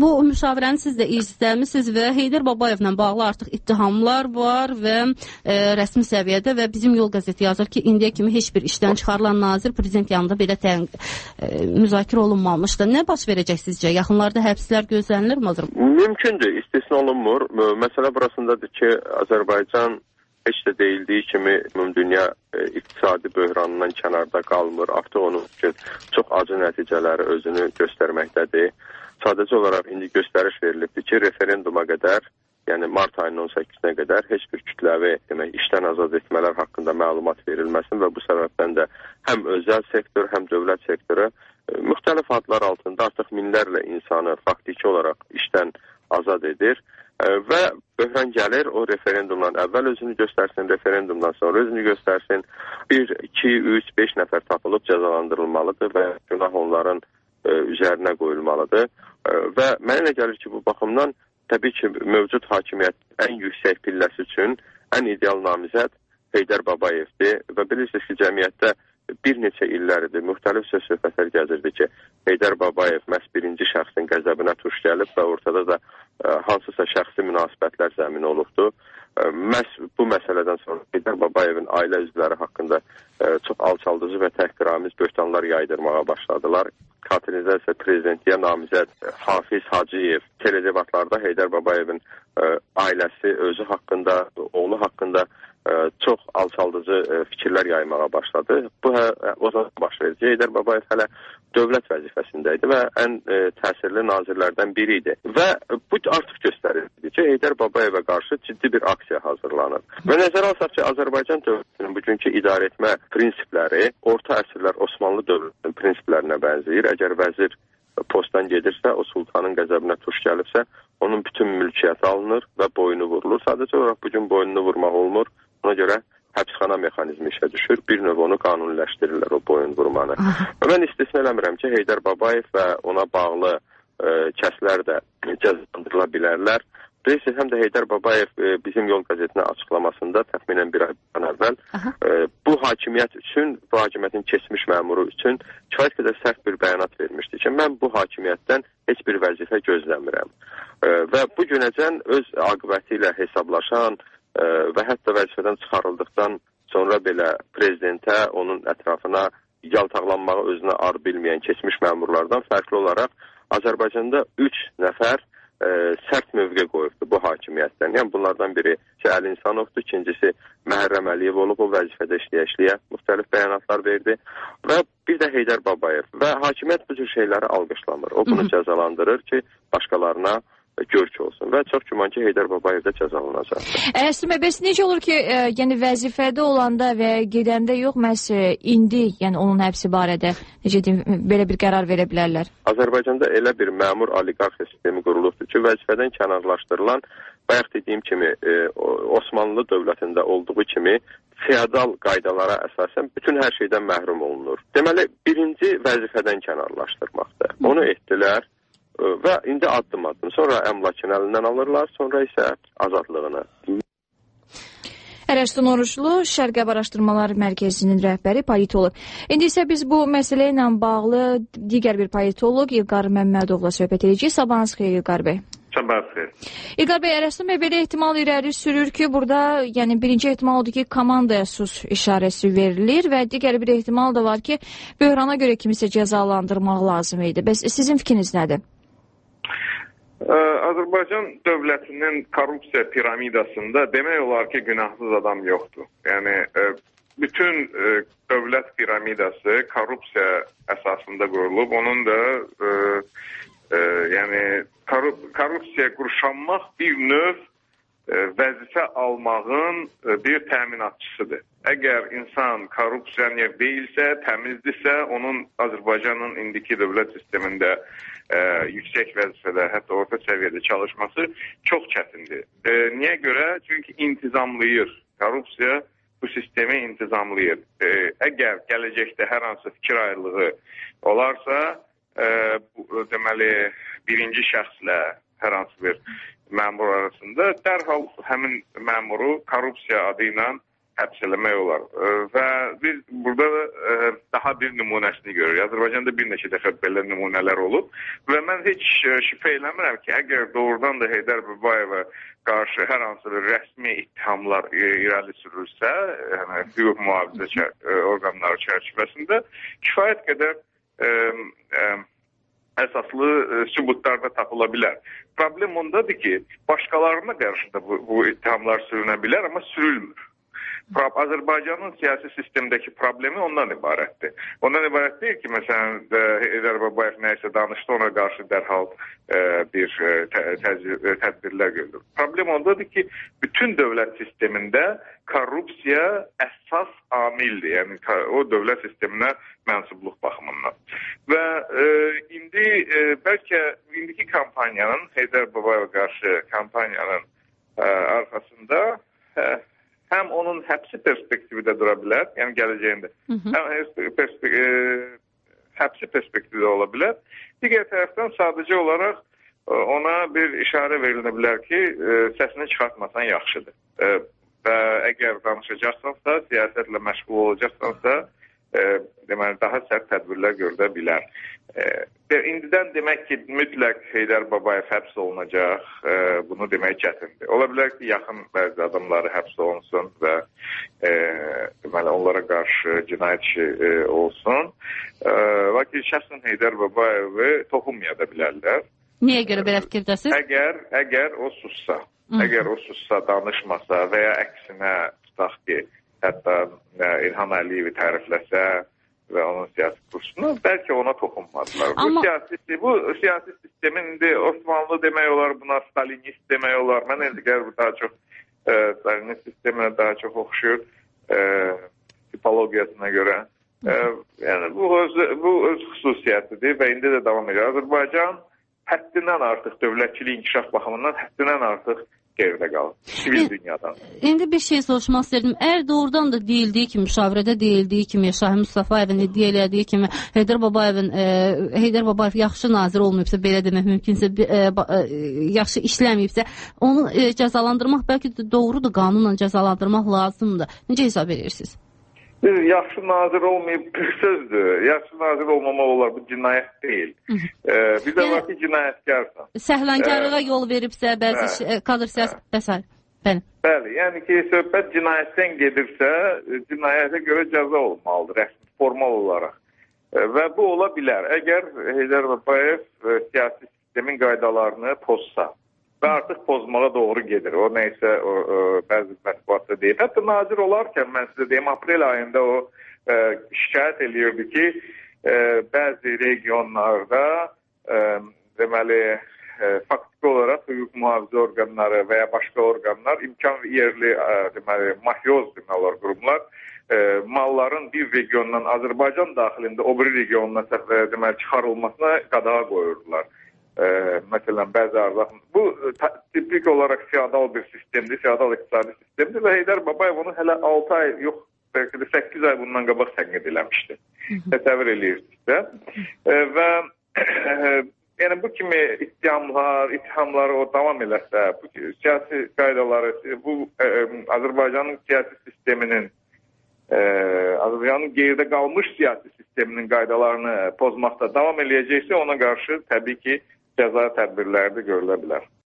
Bu müşavirəni siz də izləmisiniz və Heydər Babayevlə bağlı artıq ittihamlar var və rəsmi səviyyədə və bizim Yol qəzeti yazır ki, indiyə kimi heç bir işdən çıxarılan nazir prezident yanında belə müzakirə olunmamışdı. Nə baş verəcək sizcə? Yaxınlarda həbslər gözlənilirmi? Mümkündür, istisna olunmur. Məsələ burasındadır ki, Azərbaycan heç də deyildiyi kimi dünya iqtisadi böhranından kənarda qalmır. Artıq onun üçün çox acı nəticələri özünü göstərməkdədir. Sadəcə olaraq indi göstəriş verilibdir ki, referenduma qədər, yəni mart ayının 18-nə qədər heç bir kütləvi işdən azad etmələr haqqında məlumat verilməsin və bu səbəbdən də həm özəl sektor, həm dövlət sektoru müxtəlif adlar altında artıq minlərlə insanı faktiki olaraq işdən azad edir. Və böhran gəlir, o referendumdan əvvəl özünü göstərsin, referendumdan sonra özünü göstərsin. 1, 2, 3, 5 nəfər tapılıb cəzalandırılmalıdır və günah onların üzərinə qoyulmalıdır. Və mənə elə gəlir ki, bu baxımdan təbii ki, mövcud hakimiyyət ən yüksək pilləsi üçün ən ideal namizəd Heydər Babayevdir və bilirsiniz ki, cəmiyyətdə bir neçə illəridir müxtəlif söz-söhbətlər gəzirdi ki, Heydər Babayev məhz birinci şəxsin qəzəbinə tuş gəlib və ortada da hansısa şəxsi münasibətlər zəmini olubdur. Məhz bu məsələdən sonra Heydər Babayevin ailə üzvləri haqqında çox alçaldıcı və təhqiramiz böhtanlar yaydırmağa başladılar. Xatirinizdə isə prezidentliyə namizəd Hafiz Hacıyev teledebatlarda Heydər Babayevin ailəsi, özü haqqında, oğlu haqqında çox alçaldıcı fikirlər yaymağa başladı. Bu o zaman baş verici. Heydər Babayev hələ dövlət vəzifəsində idi və ən təsirli nazirlərdən biri idi. Və bu artıq göstərirdi ki, Heydər Babayevə qarşı ciddi bir aksiya hazırlanır. Və nəzərə alsaq ki, Azərbaycan dövlətinin bugünkü idarə etmə prinsipləri orta əsrlər Osmanlı dövlətinin prinsiplərinə bənzəyir. Əgər vəzir postdan gedirsə, o sultanın qəzəbinə tuş gəlibsə, onun bütün mülkiyyəti alınır və boynu vurulur. Sadəcə olaraq bugün boynunu vurmaq olmur. Ona görə həbsxana mexanizmi işə düşür. Bir növ onu qanuniləşdirirlər, o boyun vurmanı. Mən istisna eləmirəm ki, Heydər Babayev və ona bağlı kəslər də cəzalandırıla bilərlər. Bilirsiniz, həm də Heydər Babayev bizim Yol qəzetinə açıqlamasında təxminən bir aydan əvvəl bu hakimiyyət üçün, bu hakimiyyətin keçmiş məmuru üçün kifayət qədər sərt bir bəyanat vermişdi ki, mən bu hakimiyyətdən heç bir vəzifə gözləmirəm. Və bu günəcən öz aqibəti ilə hesablaşan və hətta vəzifədən çıxarıldıqdan sonra belə prezidentə, onun ətrafına yaltaqlanmağı özünə ar bilməyən keçmiş məmurlardan fərqli olaraq Azərbaycanda 3 nəfər sərt mövqe qoyubdur bu hakimiyyətdən. Yəni bunlardan biri Əli İnsanovdur, ikincisi Məhərrəm Əliyev olub, o vəzifədə işləyə-işləyə müxtəlif bəyanatlar verdi və bir də Heydər Babayev və hakimiyyət bu cür şeyləri alqışlamır. O bunu cəzalandırır ki, başqalarına görk olsun və çox güman ki, Heydər Babayev də cəzalanacaq. Əslində, bəs necə olur ki, yəni vəzifədə olanda və gedəndə yox, məhz indi, yəni onun həbsi barədə necə deyim, belə bir qərar verə bilərlər? Azərbaycanda elə bir məmur oliqarxiya sistemi qurulubdur ki, vəzifədən kənarlaşdırılan, bayaq dediyim kimi, Osmanlı dövlətində olduğu kimi feodal qaydalara əsasən bütün hər şeydən məhrum olunur. Deməli, birinci vəzifədən kənarlaşdırmaqdır. Onu etdilər. Və indi addım-addım. Sonra əmlakın əlindən alırlar, sonra isə azadlığını. Ərəşdun Oruclu, Şərqəb Araşdırmalar Mərkəzinin rəhbəri, politoloq. İndi isə biz bu məsələ ilə bağlı digər bir politoloq İlqar Məmmədovla söhbət edəcəyik. Sabahınız xeyir, İlqar bəy. Sabahınız xeyir. İlqar bəy, Ərəşdun bəy belə ehtimal irəli sürür ki, burada yəni birinci ehtimal odur ki, komandaya sus işarəsi verilir və digər bir ehtimal da var ki, böhrana görə kimisə cəzalandırmaq lazım idi. Bəs sizin fikriniz nədir? Azərbaycan dövlətinin korrupsiya piramidasında demək olar ki, günahsız adam yoxdur. Yəni, bütün dövlət piramidası korrupsiya əsasında qurulub. Onun da yəni, korrupsiya qurşanmaq bir növ vəzifə almağın bir təminatçısıdır. Əgər insan korrupsiyaner deyilsə, təmizdirsə, onun Azərbaycanın indiki dövlət sistemində yüksək vəzifədə, hətta orta səviyyədə çalışması çox çətindir. Niyə görə? Çünki intizamlayır. Korrupsiya bu sistemi intizamlayır. Əgər gələcəkdə hər hansı fikir ayrılığı olarsa, deməli, birinci şəxslə hər hansı bir məmur arasında dərhal həmin məmuru korrupsiya adı ilə həbs eləmək olar. Və biz burada daha bir nümunəsini görürük. Azərbaycanda bir neçə dəfə belə nümunələr olub və mən heç şübhə eləmirəm ki, əgər doğrudan da Heydər Babayeva qarşı hər hansı bir rəsmi ittihamlar irəli sürülsə, yəni hüquq mühafizə orqanları çərçivəsində kifayət qədər əsaslı sübutlar da tapıla bilər. Problem ondadır ki, başqalarına qarşı da bu ittihamlar sürünə bilər, amma sürülmür. Azərbaycanın siyasi sistemdəki problemi ondan ibarətdir. Ondan ibarət deyil ki, məsələn, Heydər Babayev nəyisə danışdı, ona qarşı dərhal bir tədbirlər görülür. Problem ondadır ki, bütün dövlət sistemində korrupsiya əsas amildir, yəni o dövlət sisteminə mənsubluq baxımından. Və indi bəlkə indiki kampanyanın, Heydər Babayeva qarşı kampanyanın arxasında həm onun həbsi perspektivi də dura bilər, yəni gələcəyində. Həm həbsi perspektivi də ola bilər. Digər tərəfdən sadəcə olaraq ona bir işarə verilə bilər ki, səsini çıxartmasan yaxşıdır. Və əgər danışacaqsansa, siyasətlə məşğul olacaqsansa, deməli, daha sərt tədbirlər görülə bilər. İndidən demək ki, mütləq Heydər Babayev həbs olunacaq, bunu demək çətindir. Ola bilər ki, yaxın bəzi adamları həbs olunsun və deməli, onlara qarşı cinayət işi olsun. Lakin şəxsən Heydər Babayevi toxunmaya da bilərlər. Niyə görə belə fikirdəsiz? Əgər o sussa, danışmasa və ya əksinə tutaq ki, hətta İlham Əliyevi tərifləsə və onun siyasi kursunu, bəlkə ona toxunmadılar. Bu siyasi sistemin indi Osmanlı demək olar, buna Stalinist demək olar. Mən indi daha çox Stalinist sisteminə daha çox oxşuyur tipologiyasına görə. Yəni bu öz xüsusiyyətidir və indi də davam edir. Azərbaycan həddindən artıq dövlətçilik inkişaf baxımından həddindən artıq geridə qalır, sivil dünyadan. İndi bir şey soruşmaq istəyirdim. Əgər doğrudan da deyildiyi kimi, müşavirədə deyildiyi kimi, Şahin Mustafayevin iddia elədiyi kimi, Heydər Babayev yaxşı nazir olmayıbsa, belə demək mümkünsə, yaxşı işləməyibsə, onu cəzalandırmaq bəlkə də doğrudur, qanunla cəzalandırmaq lazımdır. Necə hesab edirsiniz? Yaxşı nazir olmayıb bir sözdür. Yaxşı nazir olmamaq olar, bu cinayət deyil. Bir də var ki, cinayətkarsan. Səhlənkarlığa yol veribsə, bəzi kadr siyasət bəs. Bəli, yəni ki, söhbət cinayətdən gedirsə, cinayətə görə cəza olmalıdır, rəsmi, formal olaraq. Və bu ola bilər. Əgər Heydər Babayev siyasi sistemin qaydalarını pozsa və artıq pozmağa doğru gedir. O neysə bəzi mətbuatda deyib. Hətta nazir olarkən mən sizə deyim, aprel ayında o şikayət eləyirdi ki, bəzi regionlarda deməli faktiki olaraq hüquq mühafizə orqanları və ya başqa orqanlar imkan yerli deməli mafyoz deməli qurumlar malların bir regiondan Azərbaycan daxilində o bir regionuna deməli çıxarılmasına qadağa qoyurdular. Məsələn, bəzi arzaq. Bu tipik olaraq feodal bir sistemdir, feodal iqtisadi sistemdir və Heydər Babayev onu hələ 6 ay, yox, bəlkə də 8 ay bundan qabaq tənqid eləmişdi. Təsəvvür edirsizsə. Və yəni bu kimi ittihamları o davam eləsə, bu siyasi qaydaları, bu Azərbaycanın siyasi sisteminin, Azərbaycanın geridə qalmış siyasi sisteminin qaydalarını pozmaqda davam eləyəcəksə, ona qarşı təbii ki, cəza tədbirləri də görülə bilər.